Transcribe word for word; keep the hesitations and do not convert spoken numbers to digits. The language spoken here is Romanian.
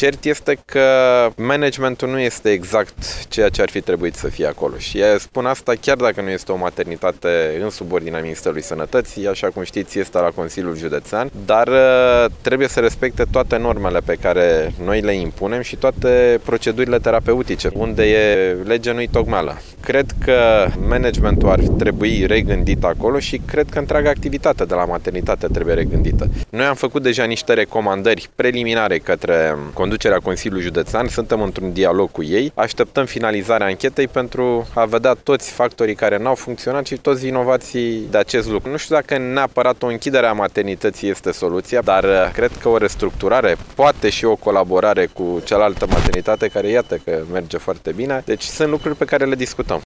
Cert este că managementul nu este exact ceea ce ar fi trebuit să fie acolo și spun asta chiar dacă nu este o maternitate în subordinea Ministerului Sănătății, așa cum știți este la Consiliul Județean, dar trebuie să respecte toate normele pe care noi le impunem și toate procedurile terapeutice, unde e legea nu-i tocmeală. Cred că managementul ar trebui regândit acolo și cred că întreaga activitate de la maternitate trebuie regândită. Noi am făcut deja niște recomandări preliminare către conducerea Consiliului Județean, suntem într-un dialog cu ei, așteptăm finalizarea anchetei pentru a vedea toți factorii care n-au funcționat și toți vinovații de acest lucru. Nu știu dacă neapărat o închidere a maternității este soluția, dar cred că o restructurare, poate și o colaborare cu cealaltă maternitate care iată că merge foarte bine, deci sunt lucruri pe care le discutăm.